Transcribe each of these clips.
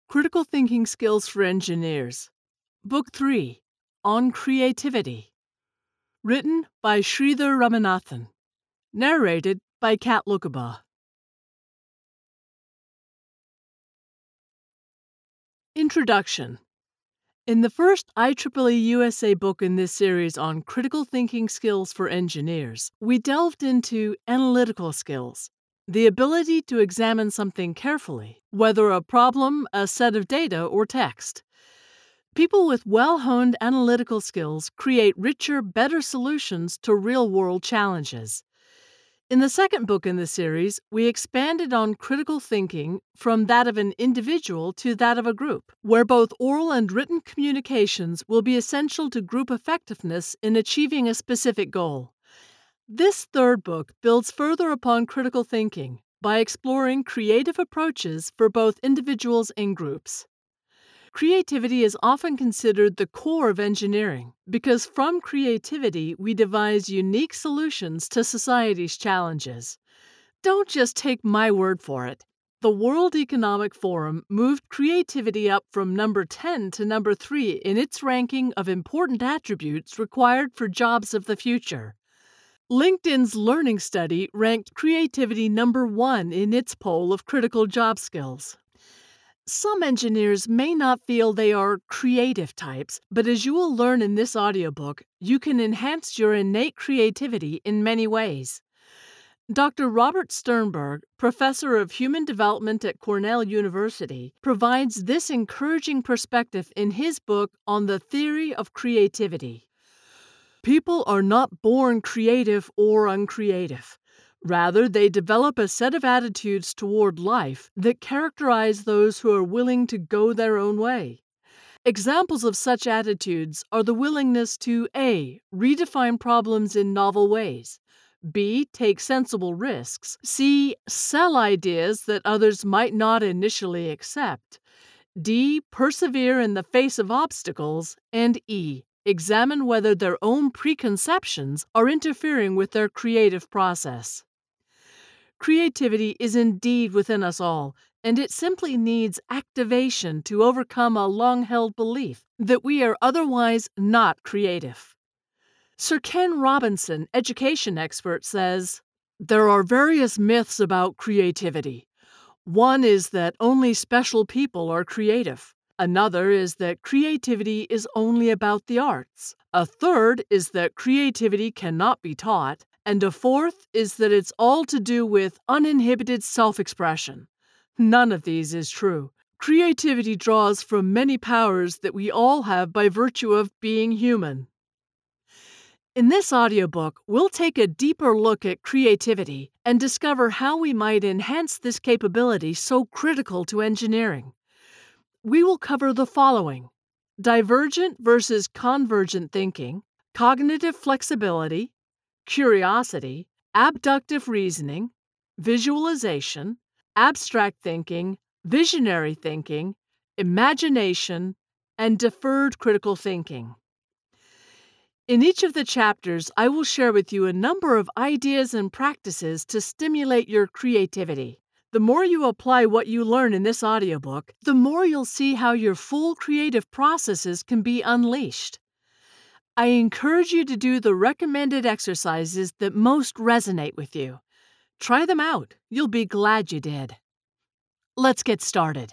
Critical Thinking Skills for Engineers, Book 3, On Creativity. Written by Sridhar Ramanathan. Narrated by Kat Lukabaugh. Introduction. In the first IEEE USA book in this series on critical thinking skills for engineers, we delved into analytical skills, the ability to examine something carefully, whether a problem, a set of data, or text. People with well-honed analytical skills create richer, better solutions to real-world challenges. In the second book in the series, we expanded on critical thinking from that of an individual to that of a group, where both oral and written communications will be essential to group effectiveness in achieving a specific goal. This third book builds further upon critical thinking by exploring creative approaches for both individuals and groups. Creativity is often considered the core of engineering because from creativity we devise unique solutions to society's challenges. Don't just take my word for it. The World Economic Forum moved creativity up from number 10 to number 3 in its ranking of important attributes required for jobs of the future. LinkedIn's Learning Study ranked creativity number 1 in its poll of critical job skills. Some engineers may not feel they are creative types, but as you will learn in this audiobook, you can enhance your innate creativity in many ways. Dr. Robert Sternberg, professor of human development at Cornell University, provides this encouraging perspective in his book on the theory of creativity. People are not born creative or uncreative. Rather, they develop a set of attitudes toward life that characterize those who are willing to go their own way. Examples of such attitudes are the willingness to A. redefine problems in novel ways, B. take sensible risks, C. sell ideas that others might not initially accept, D. persevere in the face of obstacles, and E. examine whether their own preconceptions are interfering with their creative process. Creativity is indeed within us all, and it simply needs activation to overcome a long-held belief that we are otherwise not creative. Sir Ken Robinson, education expert, says, "There are various myths about creativity. One is that only special people are creative. Another is that creativity is only about the arts. A third is that creativity cannot be taught. And a fourth is that it's all to do with uninhibited self-expression. None of these is true. Creativity draws from many powers that we all have by virtue of being human." In this audiobook, we'll take a deeper look at creativity and discover how we might enhance this capability so critical to engineering. We will cover the following: divergent versus convergent thinking, cognitive flexibility, curiosity, abductive reasoning, visualization, abstract thinking, visionary thinking, imagination, and deferred critical thinking. In each of the chapters, I will share with you a number of ideas and practices to stimulate your creativity. The more you apply what you learn in this audiobook, the more you'll see how your full creative processes can be unleashed. I encourage you to do the recommended exercises that most resonate with you. Try them out. You'll be glad you did. Let's get started.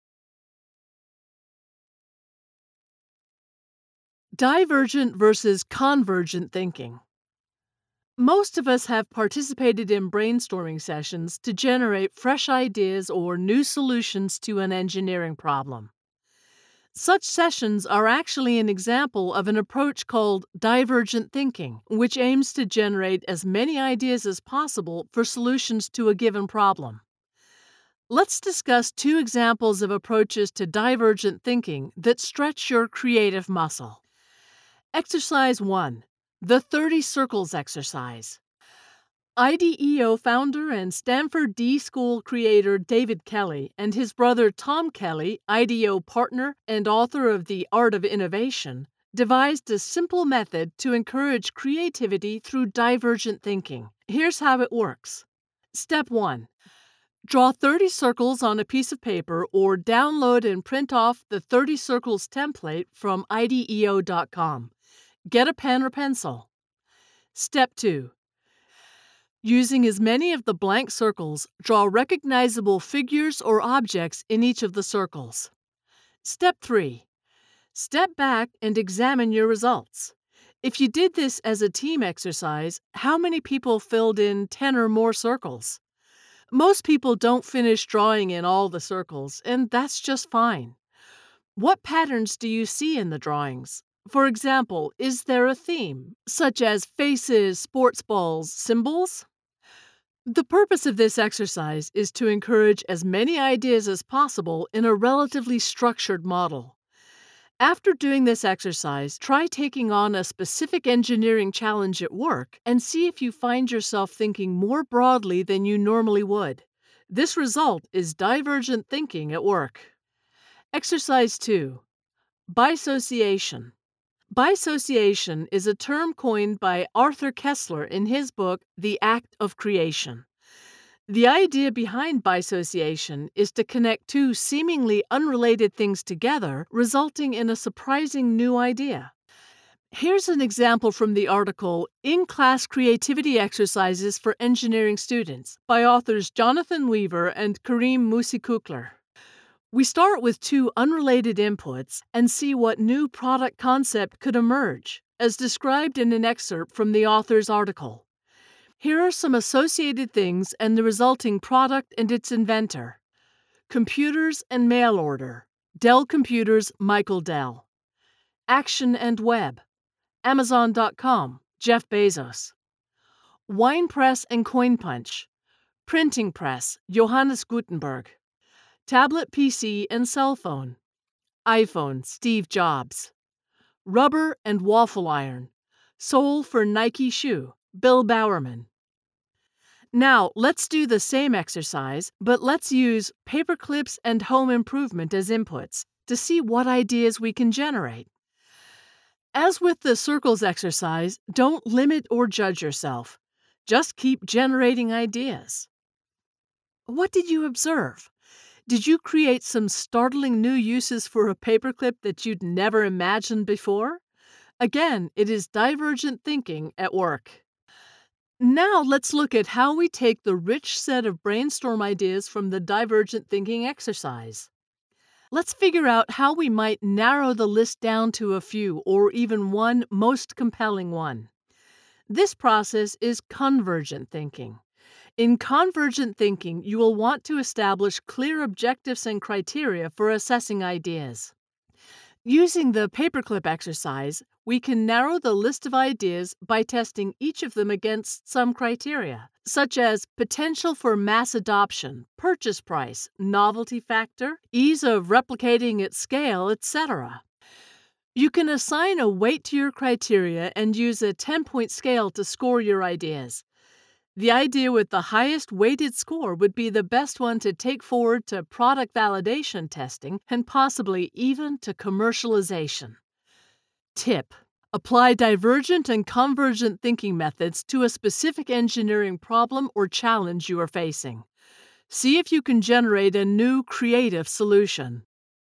Divergent versus convergent thinking. Most of us have participated in brainstorming sessions to generate fresh ideas or new solutions to an engineering problem. Such sessions are actually an example of an approach called divergent thinking, which aims to generate as many ideas as possible for solutions to a given problem. Let's discuss 2 examples of approaches to divergent thinking that stretch your creative muscle. Exercise 1. The 30 Circles Exercise. IDEO founder and Stanford D School creator David Kelley and his brother Tom Kelley, IDEO partner and author of The Art of Innovation, devised a simple method to encourage creativity through divergent thinking. Here's how it works. Step 1. Draw 30 circles on a piece of paper or download and print off the 30 circles template from IDEO.com. Get a pen or pencil. Step 2. Using as many of the blank circles, draw recognizable figures or objects in each of the circles. Step 3. Step back and examine your results. If you did this as a team exercise, how many people filled in 10 or more circles? Most people don't finish drawing in all the circles, and that's just fine. What patterns do you see in the drawings? For example, is there a theme, such as faces, sports balls, symbols? The purpose of this exercise is to encourage as many ideas as possible in a relatively structured model. After doing this exercise, try taking on a specific engineering challenge at work and see if you find yourself thinking more broadly than you normally would. This result is divergent thinking at work. Exercise 2. Bisociation. Bisociation is a term coined by Arthur Koestler in his book, The Act of Creation. The idea behind bisociation is to connect two seemingly unrelated things together, resulting in a surprising new idea. Here's an example from the article In-Class Creativity Exercises for Engineering Students by authors Jonathan Weaver and Karim Musikukler. We start with two unrelated inputs and see what new product concept could emerge, as described in an excerpt from the author's article. Here are some associated things and the resulting product and its inventor. Computers and mail order. Dell Computers, Michael Dell. Action and web. Amazon.com, Jeff Bezos. Wine press and coin punch. Printing press, Johannes Gutenberg. Tablet PC and cell phone. iPhone, Steve Jobs. Rubber and waffle iron. Sole for Nike shoe, Bill Bowerman. Now, let's do the same exercise, but let's use paper clips and home improvement as inputs to see what ideas we can generate. As with the circles exercise, don't limit or judge yourself. Just keep generating ideas. What did you observe? Did you create some startling new uses for a paperclip that you'd never imagined before? Again, it is divergent thinking at work. Now let's look at how we take the rich set of brainstorm ideas from the divergent thinking exercise. Let's figure out how we might narrow the list down to a few or even one most compelling one. This process is convergent thinking. In convergent thinking, you will want to establish clear objectives and criteria for assessing ideas. Using the paperclip exercise, we can narrow the list of ideas by testing each of them against some criteria, such as potential for mass adoption, purchase price, novelty factor, ease of replicating at scale, etc. You can assign a weight to your criteria and use a 10-point scale to score your ideas. The idea with the highest weighted score would be the best one to take forward to product validation testing and possibly even to commercialization. Tip: apply divergent and convergent thinking methods to a specific engineering problem or challenge you are facing. See if you can generate a new creative solution.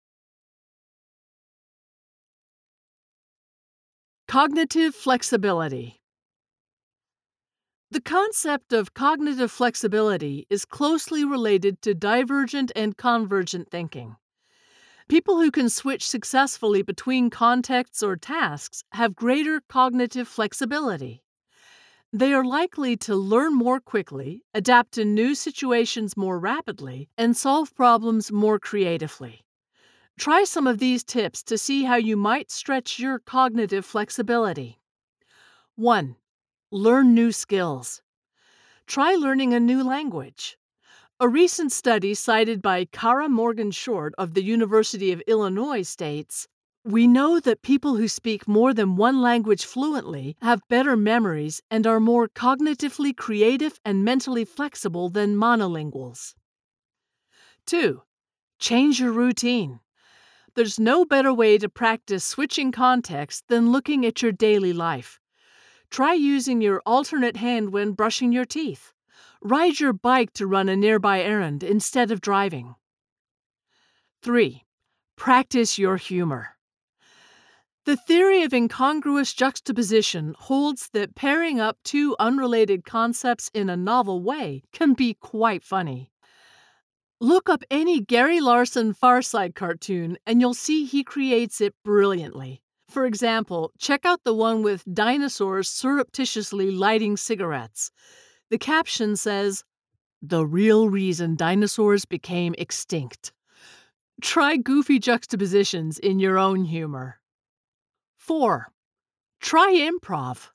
Cognitive flexibility. The concept of cognitive flexibility is closely related to divergent and convergent thinking. People who can switch successfully between contexts or tasks have greater cognitive flexibility. They are likely to learn more quickly, adapt to new situations more rapidly, and solve problems more creatively. Try some of these tips to see how you might stretch your cognitive flexibility. 1. Learn new skills. Try learning a new language. A recent study cited by Kara Morgan-Short of the University of Illinois states, "We know that people who speak more than one language fluently have better memories and are more cognitively creative and mentally flexible than monolinguals." 2. Change your routine. There's no better way to practice switching contexts than looking at your daily life. Try using your alternate hand when brushing your teeth. Ride your bike to run a nearby errand instead of driving. 3. Practice your humor. The theory of incongruous juxtaposition holds that pairing up two unrelated concepts in a novel way can be quite funny. Look up any Gary Larson Far Side cartoon and you'll see he creates it brilliantly. For example, check out the one with dinosaurs surreptitiously lighting cigarettes. The caption says, "The real reason dinosaurs became extinct." Try goofy juxtapositions in your own humor. 4. Try improv.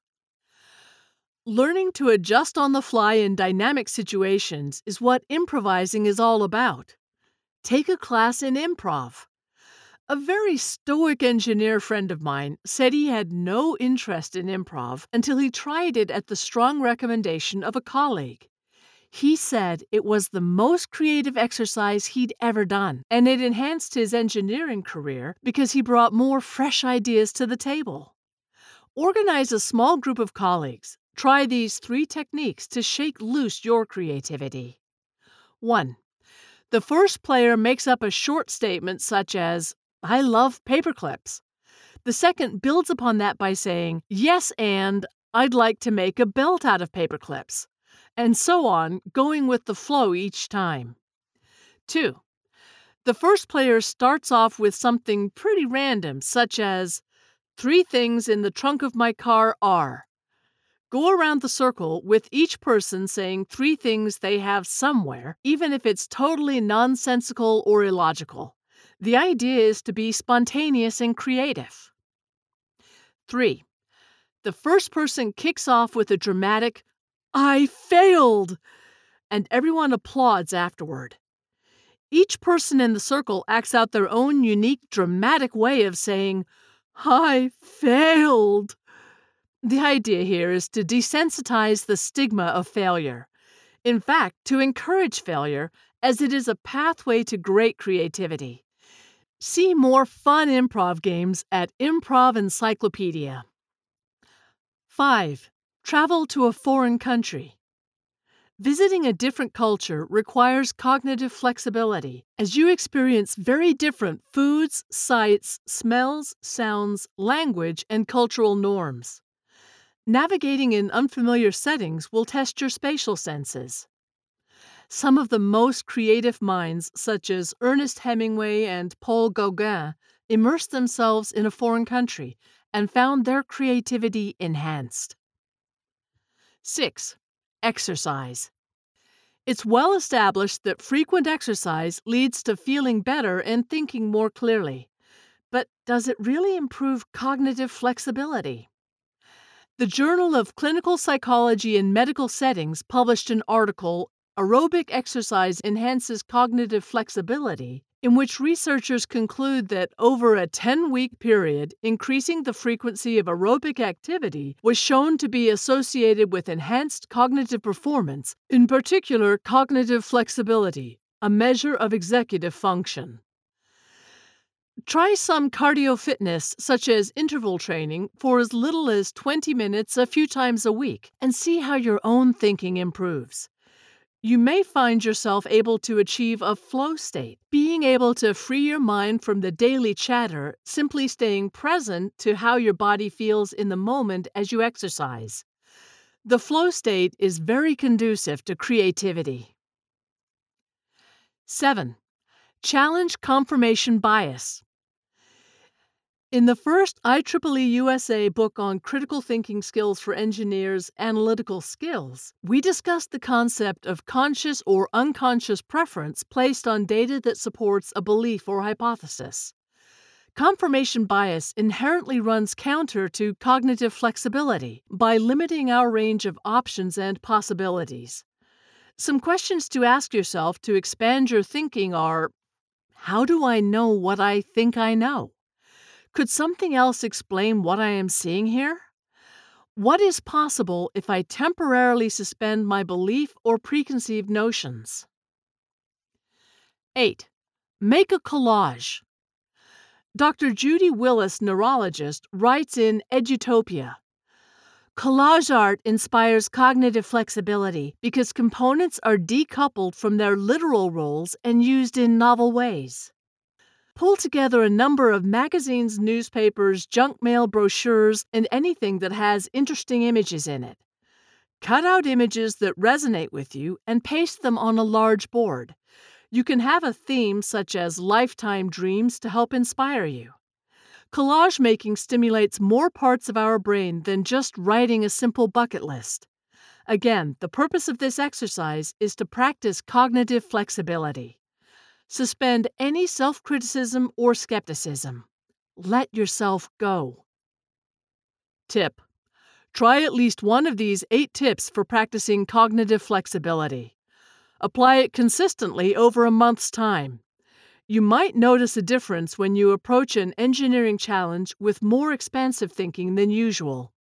Learning to adjust on the fly in dynamic situations is what improvising is all about. Take a class in improv. A very stoic engineer friend of mine said he had no interest in improv until he tried it at the strong recommendation of a colleague. He said it was the most creative exercise he'd ever done, and it enhanced his engineering career because he brought more fresh ideas to the table. Organize a small group of colleagues. Try these 3 techniques to shake loose your creativity. 1. The first player makes up a short statement such as, "I love paperclips." The second builds upon that by saying, "Yes, and I'd like to make a belt out of paperclips," and so on, going with the flow each time. 2. The first player starts off with something pretty random, such as, "3 things in the trunk of my car are." Go around the circle with each person saying 3 things they have somewhere, even if it's totally nonsensical or illogical. The idea is to be spontaneous and creative. 3. The first person kicks off with a dramatic, "I failed!" and everyone applauds afterward. Each person in the circle acts out their own unique dramatic way of saying, "I failed." The idea here is to desensitize the stigma of failure. In fact, to encourage failure, as it is a pathway to great creativity. See more fun improv games at Improv Encyclopedia. 5. Travel to a foreign country. Visiting a different culture requires cognitive flexibility, as you experience very different foods, sights, smells, sounds, language, and cultural norms. Navigating in unfamiliar settings will test your spatial senses. Some of the most creative minds, such as Ernest Hemingway and Paul Gauguin, immersed themselves in a foreign country and found their creativity enhanced. 6. Exercise. It's well established that frequent exercise leads to feeling better and thinking more clearly. But does it really improve cognitive flexibility? The Journal of Clinical Psychology in Medical Settings published an article, "Aerobic Exercise Enhances Cognitive Flexibility," in which researchers conclude that over a 10-week period, increasing the frequency of aerobic activity was shown to be associated with enhanced cognitive performance, in particular cognitive flexibility, a measure of executive function. Try some cardio fitness, such as interval training, for as little as 20 minutes a few times a week, and see how your own thinking improves. You may find yourself able to achieve a flow state, being able to free your mind from the daily chatter, simply staying present to how your body feels in the moment as you exercise. The flow state is very conducive to creativity. 7. Challenge confirmation bias. In the first IEEE USA book on critical thinking skills for engineers, Analytical Skills, we discussed the concept of conscious or unconscious preference placed on data that supports a belief or hypothesis. Confirmation bias inherently runs counter to cognitive flexibility by limiting our range of options and possibilities. Some questions to ask yourself to expand your thinking are, how do I know what I think I know? Could something else explain what I am seeing here? What is possible if I temporarily suspend my belief or preconceived notions? 8. Make a collage. Dr. Judy Willis, neurologist, writes in Edutopia, Collage art inspires cognitive flexibility because components are decoupled from their literal roles and used in novel ways. Pull together a number of magazines, newspapers, junk mail brochures, and anything that has interesting images in it. Cut out images that resonate with you and paste them on a large board. You can have a theme such as lifetime dreams to help inspire you. Collage making stimulates more parts of our brain than just writing a simple bucket list. Again, the purpose of this exercise is to practice cognitive flexibility. Suspend any self-criticism or skepticism. Let yourself go. Tip: try at least one of these 8 tips for practicing cognitive flexibility. Apply it consistently over a month's time. You might notice a difference when you approach an engineering challenge with more expansive thinking than usual.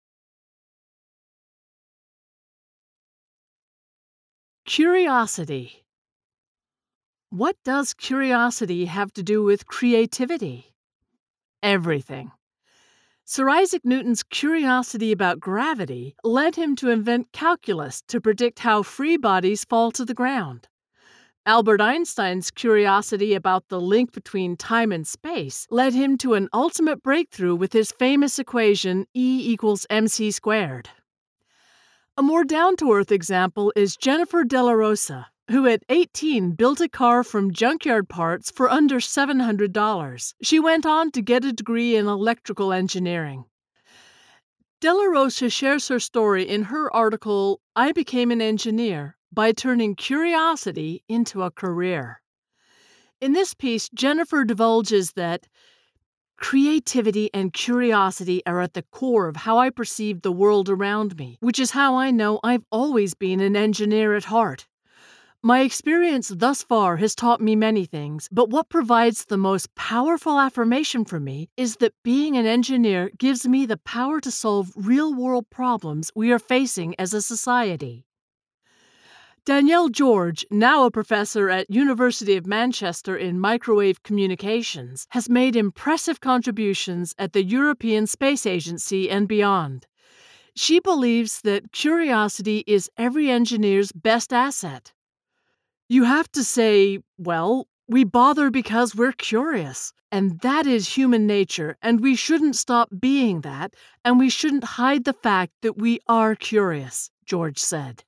Curiosity. What does curiosity have to do with creativity? Everything. Sir Isaac Newton's curiosity about gravity led him to invent calculus to predict how free bodies fall to the ground. Albert Einstein's curiosity about the link between time and space led him to an ultimate breakthrough with his famous equation E=mc². A more down-to-earth example is Jennifer Della Rosa, who at 18 built a car from junkyard parts for under $700. She went on to get a degree in electrical engineering. Della Rosa shares her story in her article, I Became an Engineer, by turning curiosity into a career. In this piece, Jennifer divulges that creativity and curiosity are at the core of how I perceive the world around me, which is how I know I've always been an engineer at heart. My experience thus far has taught me many things, but what provides the most powerful affirmation for me is that being an engineer gives me the power to solve real-world problems we are facing as a society. Danielle George, now a professor at University of Manchester in microwave communications, has made impressive contributions at the European Space Agency and beyond. She believes that curiosity is every engineer's best asset. You have to say, well, we bother because we're curious, and that is human nature, and we shouldn't stop being that, and we shouldn't hide the fact that we are curious, George said.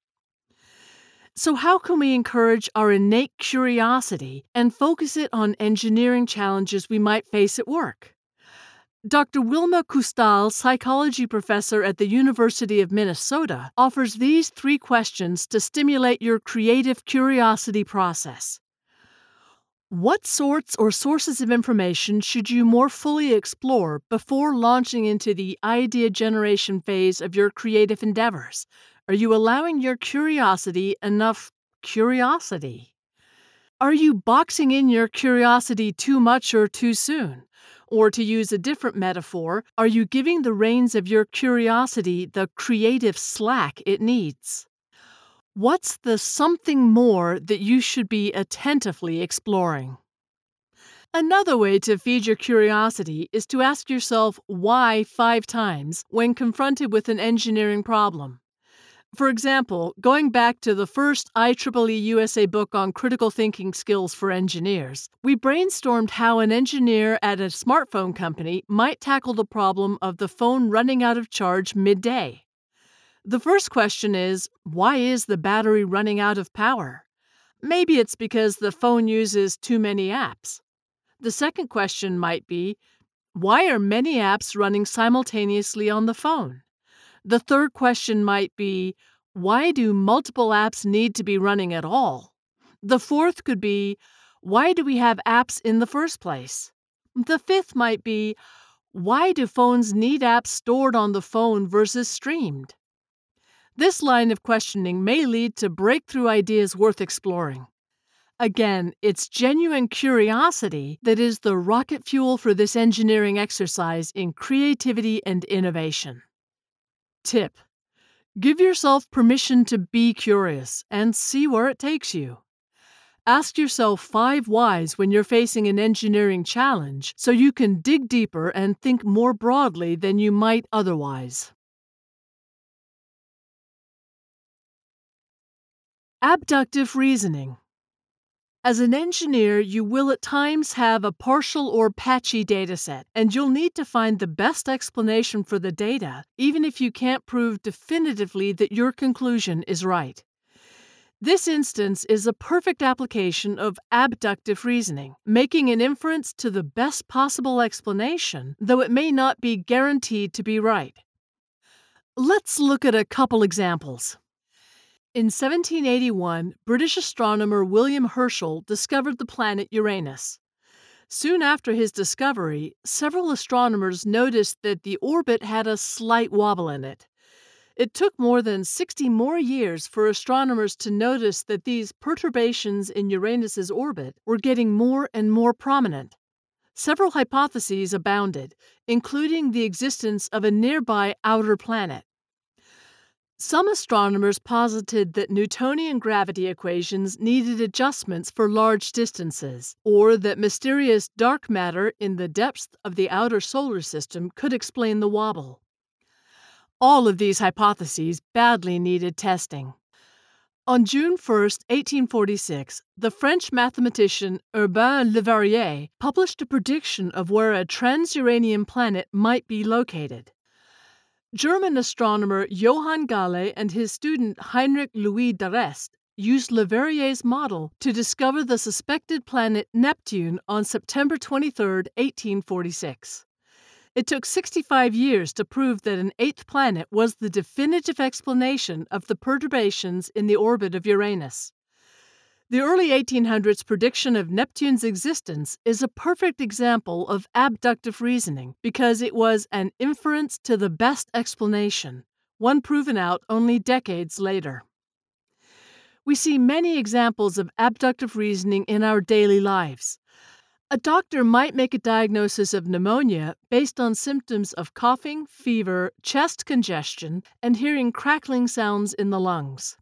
So how can we encourage our innate curiosity and focus it on engineering challenges we might face at work? Dr. Wilma Kustal, psychology professor at the University of Minnesota, offers these 3 questions to stimulate your creative curiosity process. What sorts or sources of information should you more fully explore before launching into the idea generation phase of your creative endeavors? Are you allowing your curiosity enough curiosity? Are you boxing in your curiosity too much or too soon? Or to use a different metaphor, are you giving the reins of your curiosity the creative slack it needs? What's the something more that you should be attentively exploring? Another way to feed your curiosity is to ask yourself why 5 times when confronted with an engineering problem. For example, going back to the first IEEE USA book on critical thinking skills for engineers, we brainstormed how an engineer at a smartphone company might tackle the problem of the phone running out of charge midday. The first question is, why is the battery running out of power? Maybe it's because the phone uses too many apps. The second question might be, why are many apps running simultaneously on the phone? The third question might be, why do multiple apps need to be running at all? The fourth could be, why do we have apps in the first place? The fifth might be, why do phones need apps stored on the phone versus streamed? This line of questioning may lead to breakthrough ideas worth exploring. Again, it's genuine curiosity that is the rocket fuel for this engineering exercise in creativity and innovation. Tip: give yourself permission to be curious and see where it takes you. Ask yourself 5 whys when you're facing an engineering challenge so you can dig deeper and think more broadly than you might otherwise. Abductive reasoning. As an engineer, you will at times have a partial or patchy dataset, and you'll need to find the best explanation for the data, even if you can't prove definitively that your conclusion is right. This instance is a perfect application of abductive reasoning, making an inference to the best possible explanation, though it may not be guaranteed to be right. Let's look at a couple examples. In 1781, British astronomer William Herschel discovered the planet Uranus. Soon after his discovery, several astronomers noticed that the orbit had a slight wobble in it. It took more than 60 more years for astronomers to notice that these perturbations in Uranus's orbit were getting more and more prominent. Several hypotheses abounded, including the existence of a nearby outer planet. Some astronomers posited that Newtonian gravity equations needed adjustments for large distances, or that mysterious dark matter in the depths of the outer solar system could explain the wobble. All of these hypotheses badly needed testing. On June 1, 1846, the French mathematician Urbain Le Verrier published a prediction of where a trans-Uranian planet might be located. German astronomer Johann Galle and his student Heinrich Louis d'Arrest used Le Verrier's model to discover the suspected planet Neptune on September 23, 1846. It took 65 years to prove that an eighth planet was the definitive explanation of the perturbations in the orbit of Uranus. The early 1800s prediction of Neptune's existence is a perfect example of abductive reasoning because it was an inference to the best explanation, one proven out only decades later. We see many examples of abductive reasoning in our daily lives. A doctor might make a diagnosis of pneumonia based on symptoms of coughing, fever, chest congestion, and hearing crackling sounds in the lungs.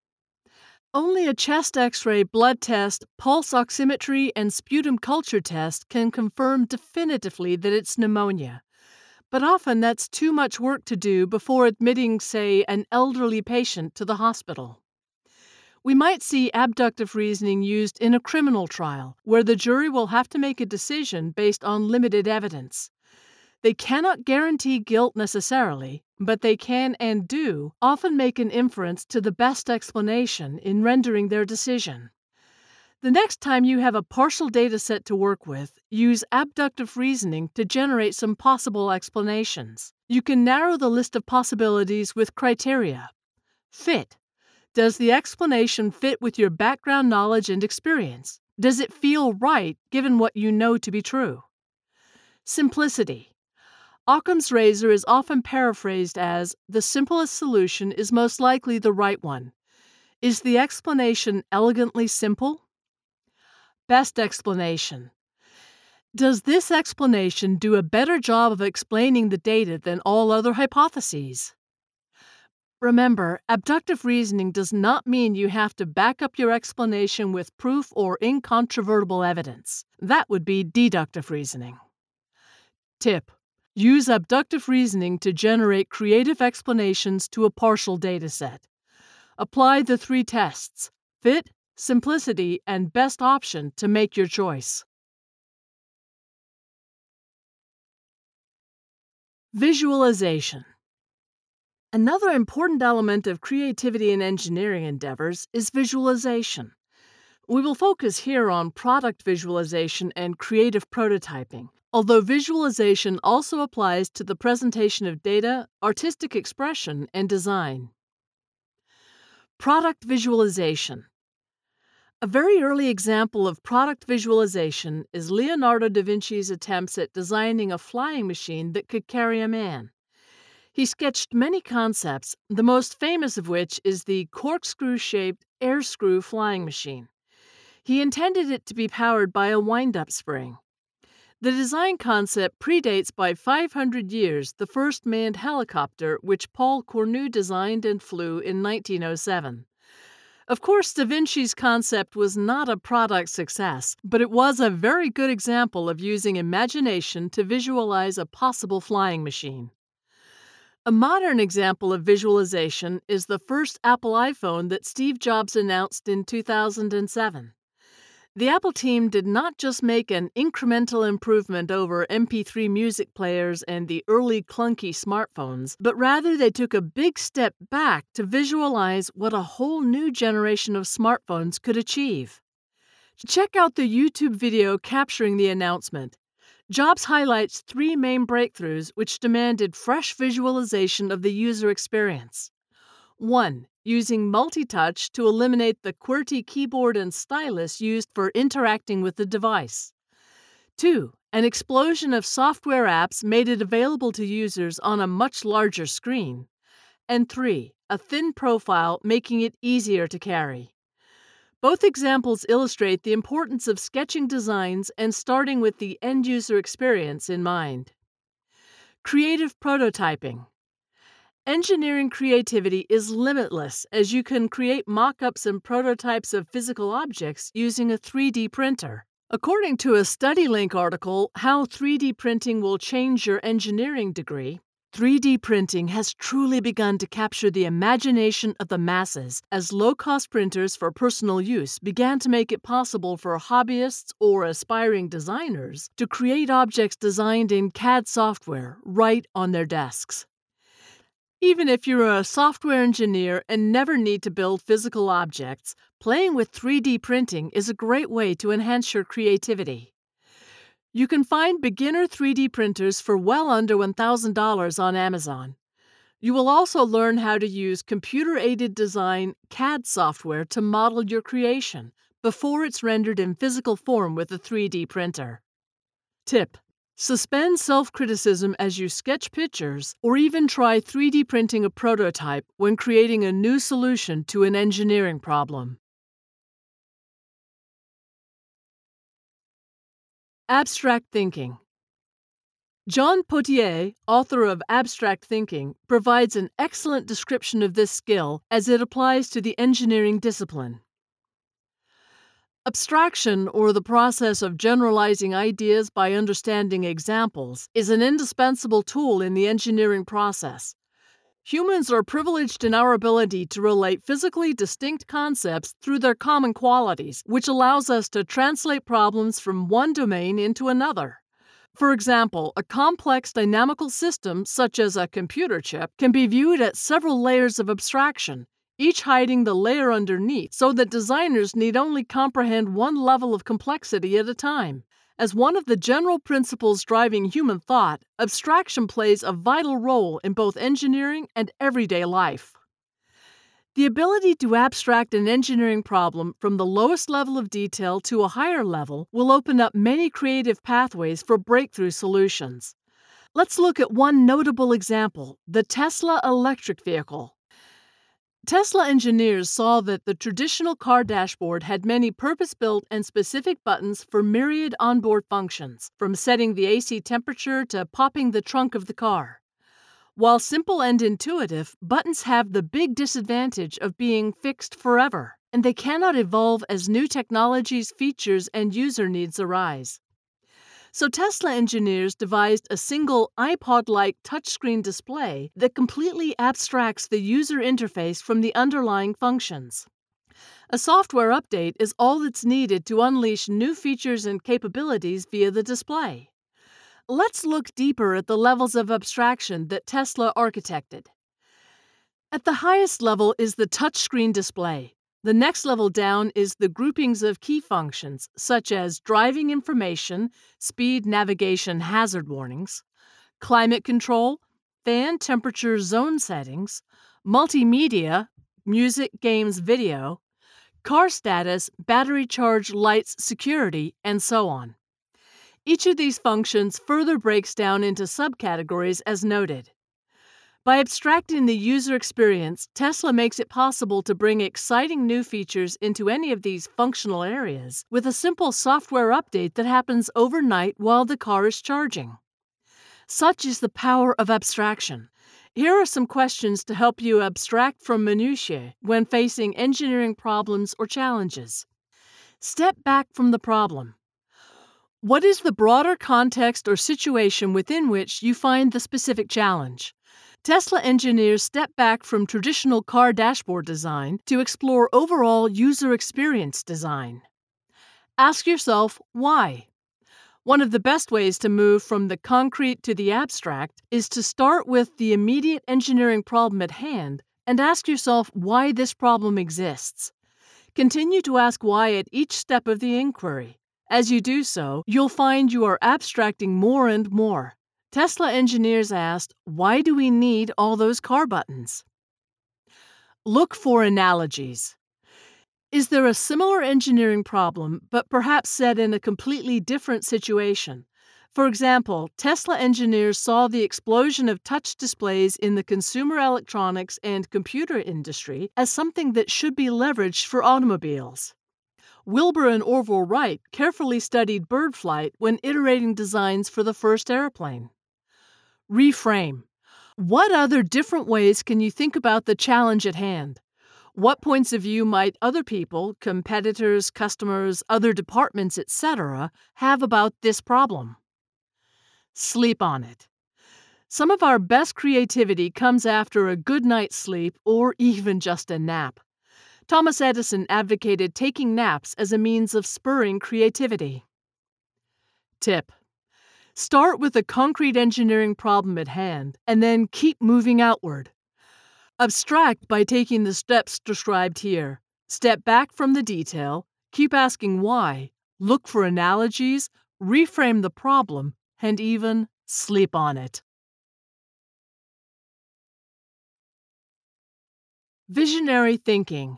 Only a chest X-ray, blood test, pulse oximetry, and sputum culture test can confirm definitively that it's pneumonia. But often that's too much work to do before admitting, say, an elderly patient to the hospital. We might see abductive reasoning used in a criminal trial, where the jury will have to make a decision based on limited evidence. They cannot guarantee guilt necessarily, but they can and do often make an inference to the best explanation in rendering their decision. The next time you have a partial data set to work with, use abductive reasoning to generate some possible explanations. You can narrow the list of possibilities with criteria. Fit. Does the explanation fit with your background knowledge and experience? Does it feel right given what you know to be true? Simplicity. Occam's razor is often paraphrased as, the simplest solution is most likely the right one. Is the explanation elegantly simple? Best explanation. Does this explanation do a better job of explaining the data than all other hypotheses? Remember, abductive reasoning does not mean you have to back up your explanation with proof or incontrovertible evidence. That would be deductive reasoning. Tip. Use abductive reasoning to generate creative explanations to a partial dataset. Apply the 3 tests: fit, simplicity, and best option to make your choice. Visualization. Another important element of creativity in engineering endeavors is visualization. We will focus here on product visualization and creative prototyping, although visualization also applies to the presentation of data, artistic expression, and design. Product visualization. A very early example of product visualization is Leonardo da Vinci's attempts at designing a flying machine that could carry a man. He sketched many concepts, the most famous of which is the corkscrew-shaped air-screw flying machine. He intended it to be powered by a wind-up spring. The design concept predates by 500 years the first manned helicopter which Paul Cornu designed and flew in 1907. Of course, Da Vinci's concept was not a product success, but it was a very good example of using imagination to visualize a possible flying machine. A modern example of visualization is the first Apple iPhone that Steve Jobs announced in 2007. The Apple team did not just make an incremental improvement over MP3 music players and the early clunky smartphones, but rather they took a big step back to visualize what a whole new generation of smartphones could achieve. Check out the YouTube video capturing the announcement. Jobs highlights 3 main breakthroughs which demanded fresh visualization of the user experience. 1. Using multi-touch to eliminate the QWERTY keyboard and stylus used for interacting with the device. 2. An explosion of software apps made it available to users on a much larger screen. And 3. A thin profile making it easier to carry. Both examples illustrate the importance of sketching designs and starting with the end-user experience in mind. Creative prototyping. Engineering creativity is limitless as you can create mock-ups and prototypes of physical objects using a 3D printer. According to a StudyLink article, How 3D Printing Will Change Your Engineering Degree, 3D printing has truly begun to capture the imagination of the masses as low-cost printers for personal use began to make it possible for hobbyists or aspiring designers to create objects designed in CAD software right on their desks. Even if you're a software engineer and never need to build physical objects, playing with 3D printing is a great way to enhance your creativity. You can find beginner 3D printers for well under $1,000 on Amazon. You will also learn how to use computer-aided design CAD software to model your creation before it's rendered in physical form with a 3D printer. Tip: suspend self-criticism as you sketch pictures or even try 3D printing a prototype when creating a new solution to an engineering problem. Abstract thinking. John Potier, author of Abstract Thinking, provides an excellent description of this skill as it applies to the engineering discipline. Abstraction, or the process of generalizing ideas by understanding examples, is an indispensable tool in the engineering process. Humans are privileged in our ability to relate physically distinct concepts through their common qualities, which allows us to translate problems from one domain into another. For example, a complex dynamical system, such as a computer chip, can be viewed at several layers of abstraction, each hiding the layer underneath, so that designers need only comprehend one level of complexity at a time. As one of the general principles driving human thought, abstraction plays a vital role in both engineering and everyday life. The ability to abstract an engineering problem from the lowest level of detail to a higher level will open up many creative pathways for breakthrough solutions. Let's look at one notable example: the Tesla electric vehicle. Tesla engineers saw that the traditional car dashboard had many purpose-built and specific buttons for myriad onboard functions, from setting the AC temperature to popping the trunk of the car. While simple and intuitive, buttons have the big disadvantage of being fixed forever, and they cannot evolve as new technologies, features, and user needs arise. So Tesla engineers devised a single iPod-like touchscreen display that completely abstracts the user interface from the underlying functions. A software update is all that's needed to unleash new features and capabilities via the display. Let's look deeper at the levels of abstraction that Tesla architected. At the highest level is the touchscreen display. The next level down is the groupings of key functions, such as driving information, speed, navigation, hazard warnings, climate control, fan temperature zone settings, multimedia, music, games, video, car status, battery charge, lights, security, and so on. Each of these functions further breaks down into subcategories as noted. By abstracting the user experience, Tesla makes it possible to bring exciting new features into any of these functional areas with a simple software update that happens overnight while the car is charging. Such is the power of abstraction. Here are some questions to help you abstract from minutiae when facing engineering problems or challenges. Step back from the problem. What is the broader context or situation within which you find the specific challenge? Tesla engineers step back from traditional car dashboard design to explore overall user experience design. Ask yourself why. One of the best ways to move from the concrete to the abstract is to start with the immediate engineering problem at hand and ask yourself why this problem exists. Continue to ask why at each step of the inquiry. As you do so, you'll find you are abstracting more and more. Tesla engineers asked, why do we need all those car buttons? Look for analogies. Is there a similar engineering problem, but perhaps set in a completely different situation? For example, Tesla engineers saw the explosion of touch displays in the consumer electronics and computer industry as something that should be leveraged for automobiles. Wilbur and Orville Wright carefully studied bird flight when iterating designs for the first airplane. Reframe. What other different ways can you think about the challenge at hand? What points of view might other people, competitors, customers, other departments, etc., have about this problem? Sleep on it. Some of our best creativity comes after a good night's sleep or even just a nap. Thomas Edison advocated taking naps as a means of spurring creativity. Tip. Start with a concrete engineering problem at hand, and then keep moving outward. Abstract by taking the steps described here. Step back from the detail, keep asking why, look for analogies, reframe the problem, and even sleep on it. Visionary thinking.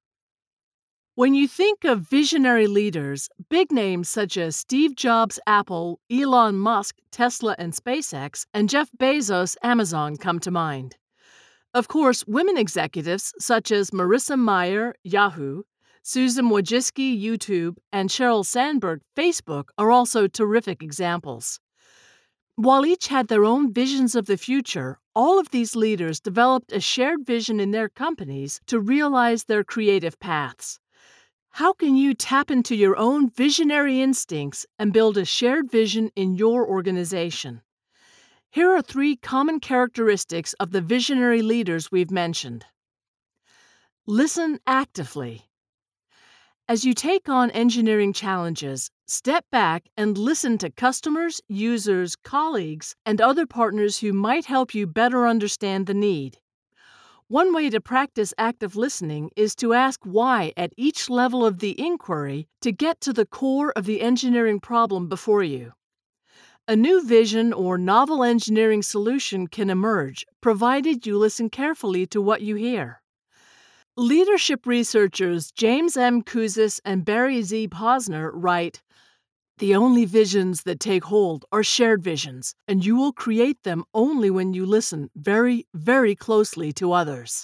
When you think of visionary leaders, big names such as Steve Jobs, Apple, Elon Musk, Tesla and SpaceX, and Jeff Bezos, Amazon come to mind. Of course, women executives such as Marissa Mayer, Yahoo, Susan Wojcicki, YouTube, and Sheryl Sandberg, Facebook, are also terrific examples. While each had their own visions of the future, all of these leaders developed a shared vision in their companies to realize their creative paths. How can you tap into your own visionary instincts and build a shared vision in your organization? Here are 3 common characteristics of the visionary leaders we've mentioned. Listen actively. As you take on engineering challenges, step back and listen to customers, users, colleagues, and other partners who might help you better understand the need. One way to practice active listening is to ask why at each level of the inquiry to get to the core of the engineering problem before you. A new vision or novel engineering solution can emerge, provided you listen carefully to what you hear. Leadership researchers James M. Kouzes and Barry Z. Posner write, "The only visions that take hold are shared visions, and you will create them only when you listen very, very closely to others."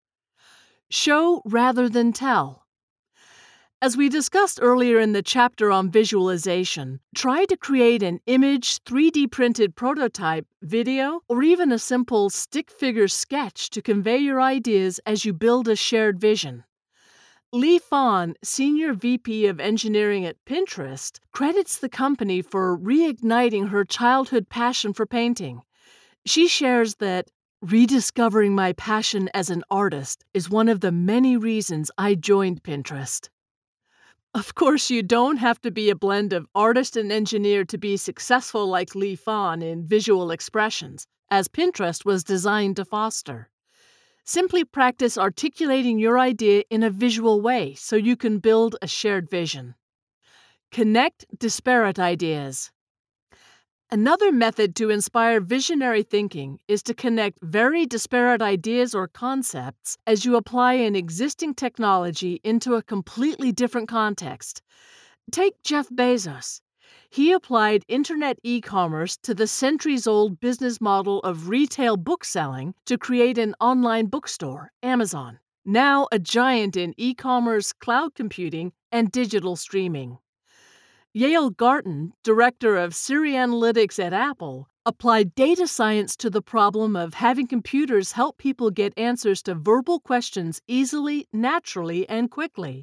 Show rather than tell. As we discussed earlier in the chapter on visualization, try to create an image, 3D printed prototype, video, or even a simple stick figure sketch to convey your ideas as you build a shared vision. Lee Fawn, Senior VP of Engineering at Pinterest, credits the company for reigniting her childhood passion for painting. She shares that, "Rediscovering my passion as an artist is one of the many reasons I joined Pinterest." Of course, you don't have to be a blend of artist and engineer to be successful like Lee Fawn in visual expressions, as Pinterest was designed to foster. Simply practice articulating your idea in a visual way so you can build a shared vision. Connect disparate ideas. Another method to inspire visionary thinking is to connect very disparate ideas or concepts as you apply an existing technology into a completely different context. Take Jeff Bezos. He applied internet e-commerce to the centuries-old business model of retail bookselling to create an online bookstore, Amazon, now a giant in e-commerce, cloud computing, and digital streaming. Yale Garton, director of Siri Analytics at Apple, applied data science to the problem of having computers help people get answers to verbal questions easily, naturally, and quickly.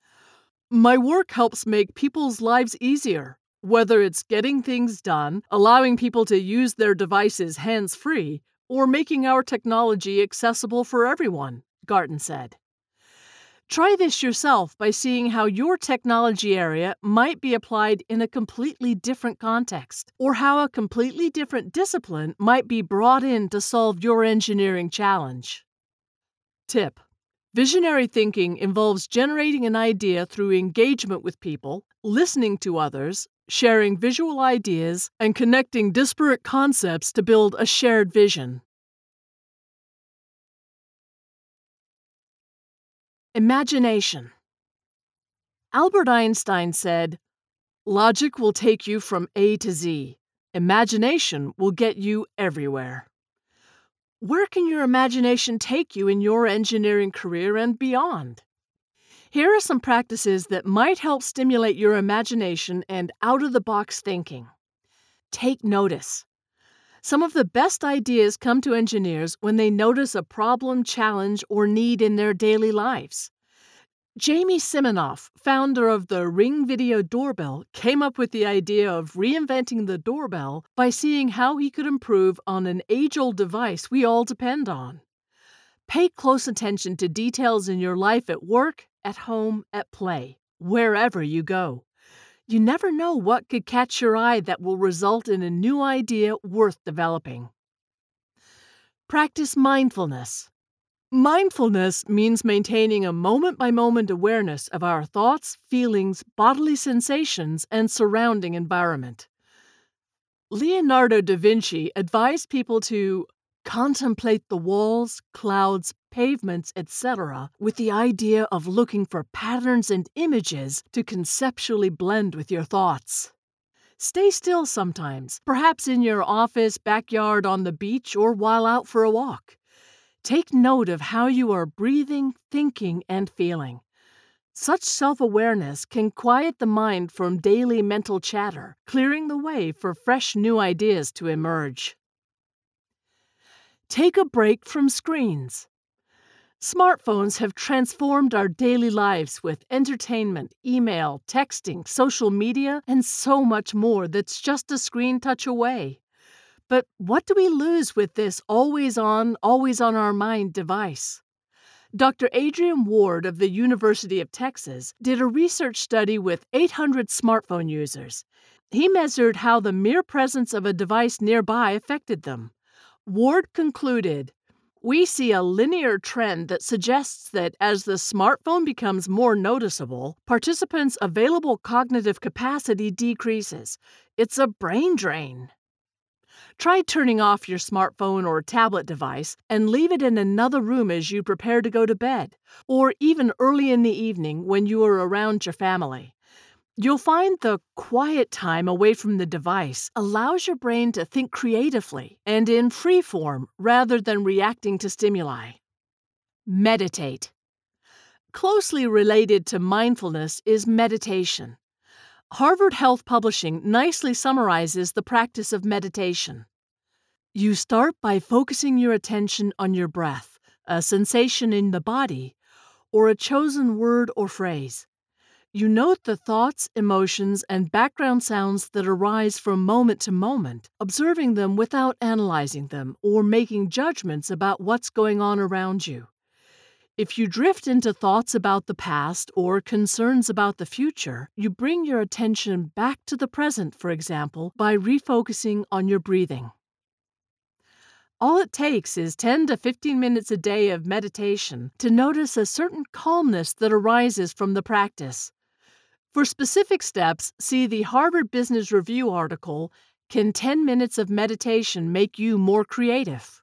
My work helps make people's lives easier, whether it's getting things done, allowing people to use their devices hands-free, or making our technology accessible for everyone, Garten said. Try this yourself by seeing how your technology area might be applied in a completely different context, or how a completely different discipline might be brought in to solve your engineering challenge. Tip: visionary thinking involves generating an idea through engagement with people, listening to others, sharing visual ideas, and connecting disparate concepts to build a shared vision. Imagination. Albert Einstein said, "Logic will take you from A to Z. Imagination will get you everywhere." Where can your imagination take you in your engineering career and beyond? Here are some practices that might help stimulate your imagination and out-of-the-box thinking. Take notice. Some of the best ideas come to engineers when they notice a problem, challenge, or need in their daily lives. Jamie Siminoff, founder of the Ring Video Doorbell, came up with the idea of reinventing the doorbell by seeing how he could improve on an age-old device we all depend on. Pay close attention to details in your life at work, at home, at play, wherever you go. You never know what could catch your eye that will result in a new idea worth developing. Practice mindfulness. Mindfulness means maintaining a moment-by-moment awareness of our thoughts, feelings, bodily sensations, and surrounding environment. Leonardo da Vinci advised people to contemplate the walls, clouds, pavements, etc., with the idea of looking for patterns and images to conceptually blend with your thoughts. Stay still sometimes, perhaps in your office, backyard, on the beach, or while out for a walk. Take note of how you are breathing, thinking, and feeling. Such self-awareness can quiet the mind from daily mental chatter, clearing the way for fresh new ideas to emerge. Take a break from screens. Smartphones have transformed our daily lives with entertainment, email, texting, social media, and so much more that's just a screen touch away. But what do we lose with this always on our mind device? Dr. Adrian Ward of the University of Texas did a research study with 800 smartphone users. He measured how the mere presence of a device nearby affected them. Ward concluded, "We see a linear trend that suggests that as the smartphone becomes more noticeable, participants' available cognitive capacity decreases. It's a brain drain." Try turning off your smartphone or tablet device and leave it in another room as you prepare to go to bed, or even early in the evening when you are around your family. You'll find the quiet time away from the device allows your brain to think creatively and in free form rather than reacting to stimuli. Meditate. Closely related to mindfulness is meditation. Harvard Health Publishing nicely summarizes the practice of meditation. You start by focusing your attention on your breath, a sensation in the body, or a chosen word or phrase. You note the thoughts, emotions, and background sounds that arise from moment to moment, observing them without analyzing them or making judgments about what's going on around you. If you drift into thoughts about the past or concerns about the future, you bring your attention back to the present, for example, by refocusing on your breathing. All it takes is 10 to 15 minutes a day of meditation to notice a certain calmness that arises from the practice. For specific steps, see the Harvard Business Review article, "Can 10 minutes of meditation make you more creative?"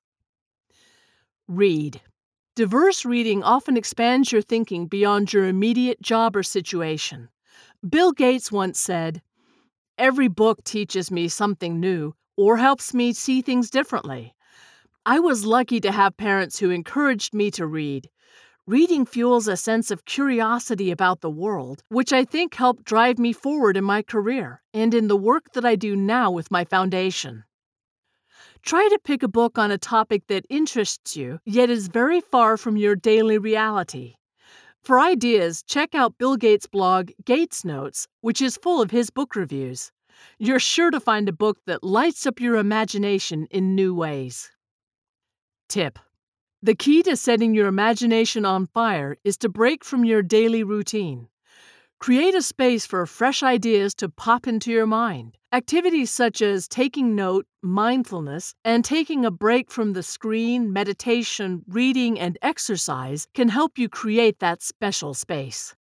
Read. Diverse reading often expands your thinking beyond your immediate job or situation. Bill Gates once said, "Every book teaches me something new or helps me see things differently." I was lucky to have parents who encouraged me to read. Reading fuels a sense of curiosity about the world, which I think helped drive me forward in my career and in the work that I do now with my foundation. Try to pick a book on a topic that interests you, yet is very far from your daily reality. For ideas, check out Bill Gates' blog, Gates Notes, which is full of his book reviews. You're sure to find a book that lights up your imagination in new ways. Tip: the key to setting your imagination on fire is to break from your daily routine. Create a space for fresh ideas to pop into your mind. Activities such as taking note, mindfulness, and taking a break from the screen, meditation, reading, and exercise can help you create that special space.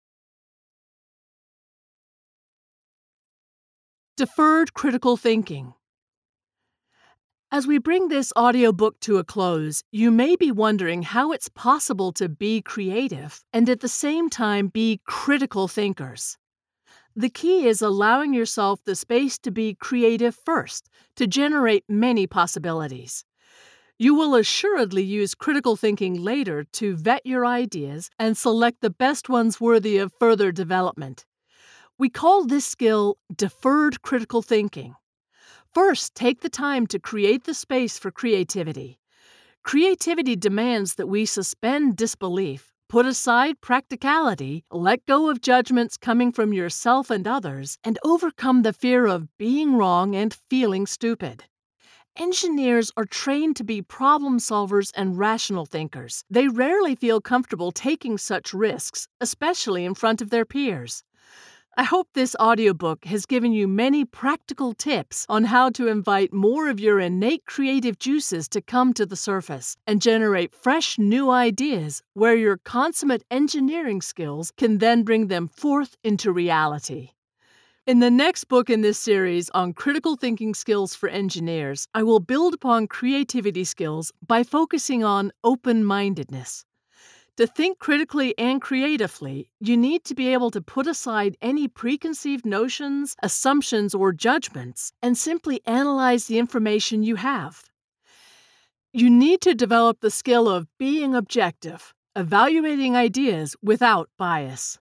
Deferred critical thinking. As we bring this audiobook to a close, you may be wondering how it's possible to be creative and at the same time be critical thinkers. The key is allowing yourself the space to be creative first, to generate many possibilities. You will assuredly use critical thinking later to vet your ideas and select the best ones worthy of further development. We call this skill deferred critical thinking. First, take the time to create the space for creativity. Creativity demands that we suspend disbelief, put aside practicality, let go of judgments coming from yourself and others, and overcome the fear of being wrong and feeling stupid. Engineers are trained to be problem solvers and rational thinkers. They rarely feel comfortable taking such risks, especially in front of their peers. I hope this audiobook has given you many practical tips on how to invite more of your innate creative juices to come to the surface and generate fresh new ideas where your consummate engineering skills can then bring them forth into reality. In the next book in this series on critical thinking skills for engineers, I will build upon creativity skills by focusing on open-mindedness. To think critically and creatively, you need to be able to put aside any preconceived notions, assumptions, or judgments and simply analyze the information you have. You need to develop the skill of being objective, evaluating ideas without bias.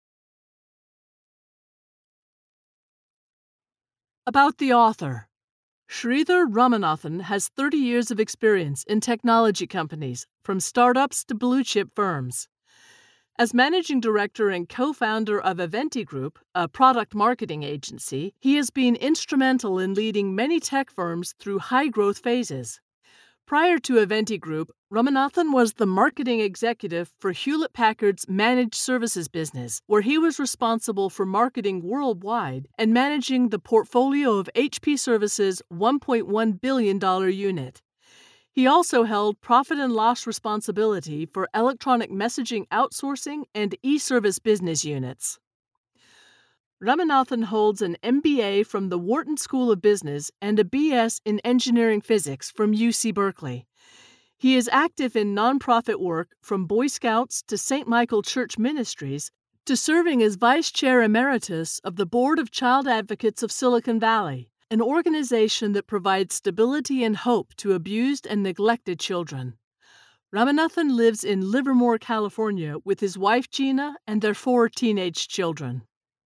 About the author. Sridhar Ramanathan has 30 years of experience in technology companies, from startups to blue-chip firms. As managing director and co-founder of Eventi Group, a product marketing agency, he has been instrumental in leading many tech firms through high-growth phases. Prior to Eventi Group, Ramanathan was the marketing executive for Hewlett-Packard's managed services business, where he was responsible for marketing worldwide and managing the portfolio of HP Services' $1.1 billion unit. He also held profit and loss responsibility for electronic messaging outsourcing and e-service business units. Ramanathan holds an MBA from the Wharton School of Business and a BS in Engineering Physics from UC Berkeley. He is active in nonprofit work from Boy Scouts to St. Michael Church Ministries to serving as Vice Chair Emeritus of the Board of Child Advocates of Silicon Valley, an organization that provides stability and hope to abused and neglected children. Ramanathan lives in Livermore, California with his wife Gina and their 4 teenage children.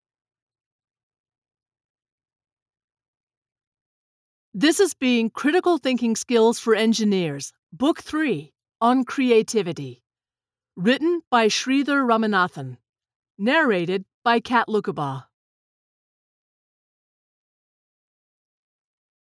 This has been Critical Thinking Skills for Engineers, Book 3, on Creativity. Written by Sridhar Ramanathan. Narrated by Kat Lukabaugh.